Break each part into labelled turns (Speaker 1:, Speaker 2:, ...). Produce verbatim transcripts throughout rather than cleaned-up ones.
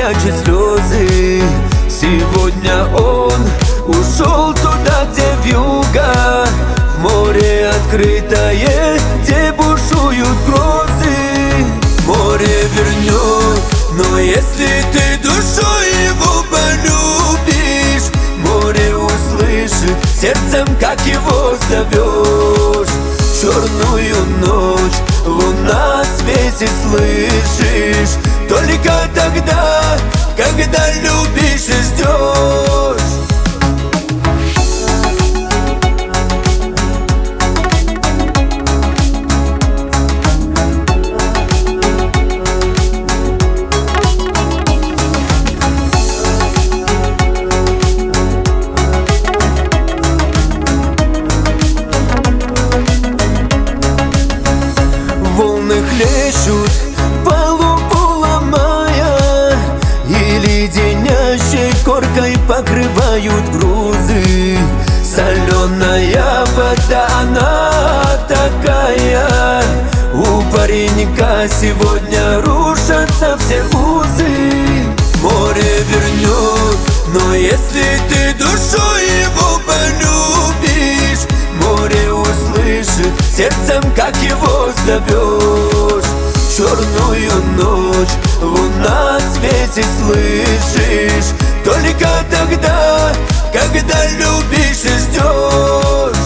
Speaker 1: прячет слезы. Сегодня он ушел туда, где вьюга, в море открытое, где бушуют грозы. Море вернет, но если ты душой его полюбишь, море услышит сердцем, как его зовешь. Черную ночь луна светит, слышишь, только тогда, когда любишь и ждешь. Волны хлещут, палубу ломая, и леденящей коркой покрывают грузы. Соленая вода, она такая, у паренька сегодня рушатся все узы. Море вернет, но если ты душой его полюбишь, море услышит сердцем, как его зовешь. Черную ночь луна светит, слышишь, только тогда, когда любишь и ждешь.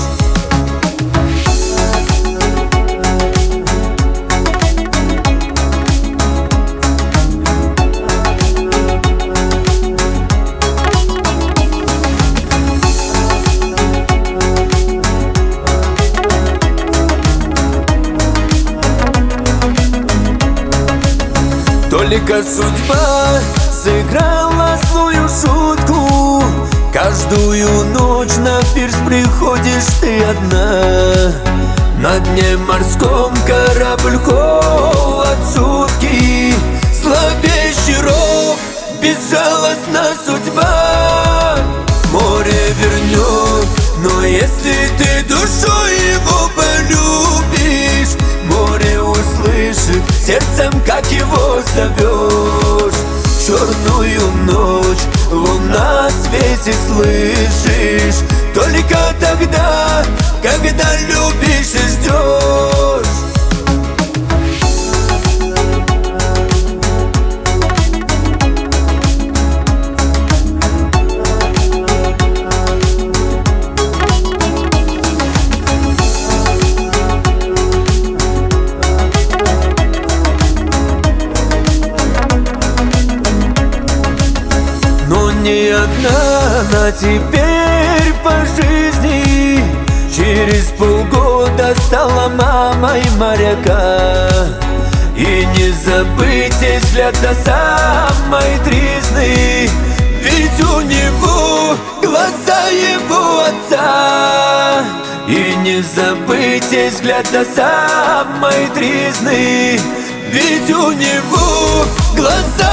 Speaker 1: Только судьба сыграла злую шутку, каждую ночь на пирс приходишь ты одна. На дне морском корабль холод жуткий, зловещий ров, безжалостна судьба. Море вернет, но если ты душой его полюбишь, море услышит сердцем, как его зовешь. Черную ночь луна светит, слышишь, только тогда, когда любишь и ждешь. Не одна она теперь по жизни, через полгода стала мамой моряка. И не забыть ей взгляд до самой тризны, ведь у него глаза его отца. И не забыть ей взгляд до самой тризны, ведь у него глаза